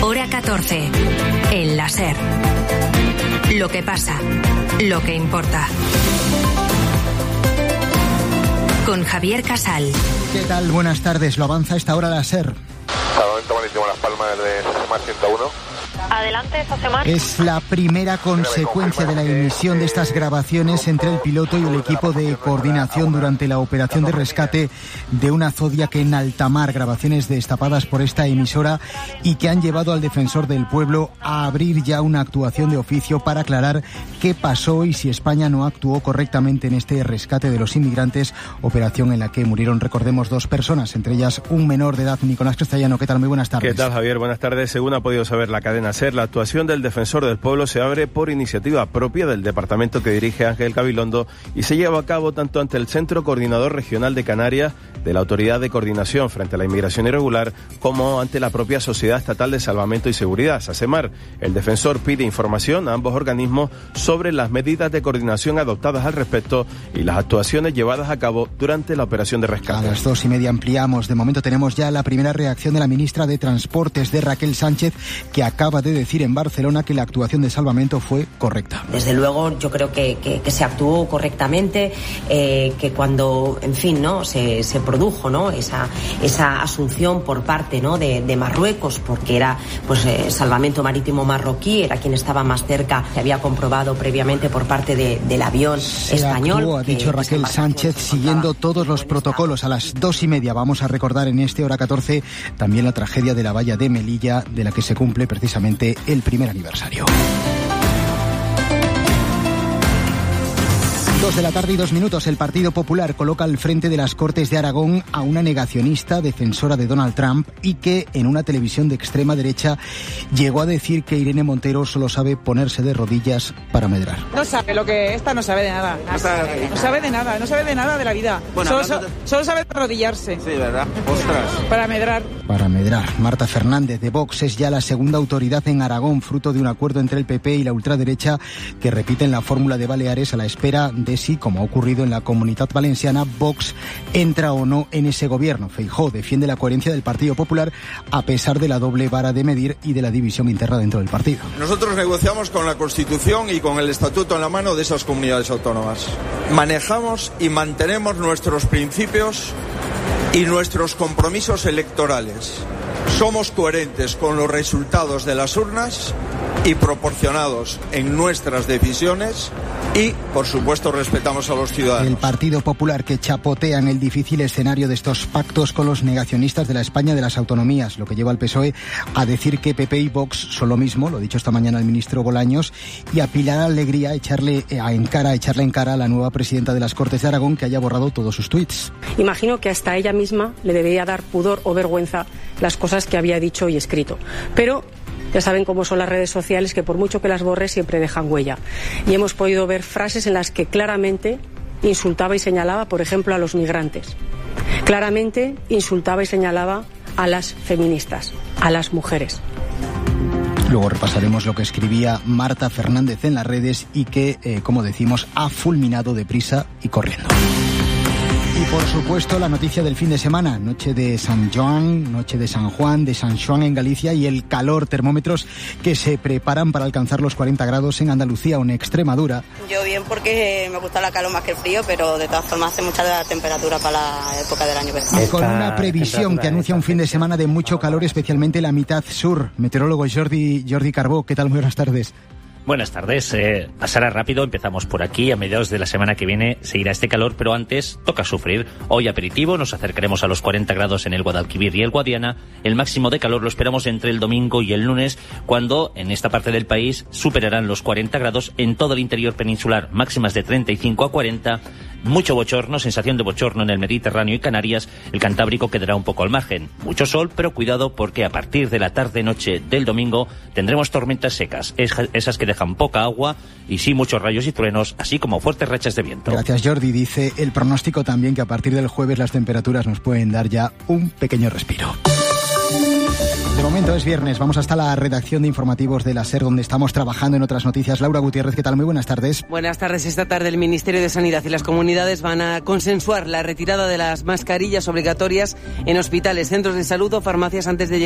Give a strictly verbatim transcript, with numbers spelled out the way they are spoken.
Hora catorce. El la SER. Lo que pasa, lo que importa. Con Javier Casal. ¿Qué tal? Buenas tardes. Lo avanza a esta hora la SER. Salvamento Marítimo Las Palmas de SEMAR ciento uno. Adelante, SEMAR. Es la primera consecuencia de la emisión de estas grabaciones entre el piloto y el equipo de coordinación durante la operación de rescate de una Zodiac en alta mar. Grabaciones destapadas por esta emisora y que han llevado al defensor del pueblo a abrir ya una actuación de oficio para aclarar qué pasó y si España no actuó correctamente en este rescate de los inmigrantes, operación en la que murieron, recordemos, dos personas, entre ellas un menor de edad. Nicolás Castellano, ¿qué tal? Muy buenas tardes. ¿Qué tal, Javier? Buenas tardes. Según ha podido saber la cadena SER, la actuación del defensor del pueblo se abre por iniciativa propia del departamento que dirige Ángel Gabilondo y se lleva a cabo tanto ante el Centro Coordinador Regional de Canarias de la Autoridad de Coordinación frente a la Inmigración Irregular como ante la propia Sociedad Estatal de Salvamento y Seguridad, SACEMAR. El defensor pide información a ambos organismos sobre las medidas de coordinación adoptadas al respecto y las actuaciones llevadas a cabo durante la operación de rescate. A las dos y media ampliamos. De momento tenemos ya la primera reacción de la ministra de Transportes, de Raquel Sánchez, que acaba de decir en Barcelona que la actuación de salvamento fue correcta. Desde luego yo creo que, que, que se actuó correctamente, eh, que cuando, en fin, no se, se produjo no esa esa asunción por parte no de, de Marruecos, porque era pues eh, Salvamento Marítimo marroquí, era quien estaba más cerca, se había comprobado previamente por parte de, del avión se español. Actuó, ha dicho Raquel Sánchez, siguiendo todos los protocolos. A las dos y media vamos a recordar en este Hora catorce también la tragedia de la valla de Melilla, de la que se cumple precisamente el primer aniversario. Dos de la tarde y dos minutos. El Partido Popular coloca al frente de las Cortes de Aragón a una negacionista defensora de Donald Trump y que en una televisión de extrema derecha llegó a decir que Irene Montero solo sabe ponerse de rodillas para medrar. No sabe lo que esta no sabe de nada. No sabe, no sabe de nada, no sabe de nada de la vida. Bueno, solo, so, de... solo sabe arrodillarse. Sí, ¿verdad? Ostras. Para medrar. Para medrar. Marta Fernández de Vox es ya la segunda autoridad en Aragón, fruto de un acuerdo entre el P P y la ultraderecha que repiten la fórmula de Baleares a la espera de si, como ha ocurrido en la Comunitat Valenciana, Vox entra o no en ese gobierno. Feijóo defiende la coherencia del Partido Popular a pesar de la doble vara de medir y de la división interna dentro del partido. Nosotros negociamos con la Constitución y con el Estatuto en la mano de esas comunidades autónomas. Manejamos y mantenemos nuestros principios y nuestros compromisos electorales. Somos coherentes con los resultados de las urnas y proporcionados en nuestras decisiones y, por supuesto, respetamos a los ciudadanos. El Partido Popular que chapotea en el difícil escenario de estos pactos con los negacionistas de la España de las autonomías, lo que lleva al P S O E a decir que P P y Vox son lo mismo, lo ha dicho esta mañana el ministro Bolaños, y a Pilar Alegría echarle a en cara, echarle en cara a la nueva presidenta de las Cortes de Aragón que haya borrado todos sus tuits. Imagino que hasta ella misma le debería dar pudor o vergüenza las cosas que había dicho y escrito. Pero ya saben cómo son las redes sociales, que por mucho que las borre siempre dejan huella. Y hemos podido ver frases en las que claramente insultaba y señalaba, por ejemplo, a los migrantes. Claramente insultaba y señalaba a las feministas, a las mujeres. Luego repasaremos lo que escribía Marta Fernández en las redes y que, eh, como decimos, ha fulminado deprisa y corriendo. Y por supuesto la noticia del fin de semana, noche de San Joan, noche de San Juan, de San Juan en Galicia y el calor, termómetros que se preparan para alcanzar los cuarenta grados en Andalucía o en Extremadura. Yo bien porque me gusta la calor más que el frío, pero de todas formas hace mucha temperatura para la época del año. Y con una previsión que anuncia un fin de semana de mucho calor, especialmente en la mitad sur. Meteorólogo Jordi, Jordi Carbó, ¿qué tal? Muy buenas tardes. Buenas tardes. Eh, pasará rápido, empezamos por aquí. A mediados de la semana que viene seguirá este calor, pero antes toca sufrir. Hoy aperitivo, nos acercaremos a los cuarenta grados en el Guadalquivir y el Guadiana. El máximo de calor lo esperamos entre el domingo y el lunes, cuando en esta parte del país superarán los cuarenta grados en todo el interior peninsular, máximas de treinta y cinco a cuarenta. Mucho bochorno, sensación de bochorno en el Mediterráneo y Canarias. El Cantábrico quedará un poco al margen. Mucho sol, pero cuidado porque a partir de la tarde-noche del domingo tendremos tormentas secas, esas que dejan poca agua y sí muchos rayos y truenos, así como fuertes rachas de viento. Gracias, Jordi. Dice el pronóstico también que a partir del jueves las temperaturas nos pueden dar ya un pequeño respiro. De momento es viernes, vamos hasta la redacción de informativos de la SER, donde estamos trabajando en otras noticias. Laura Gutiérrez, ¿qué tal? Muy buenas tardes. Buenas tardes. Esta tarde el Ministerio de Sanidad y las comunidades van a consensuar la retirada de las mascarillas obligatorias en hospitales, centros de salud o farmacias antes de llegar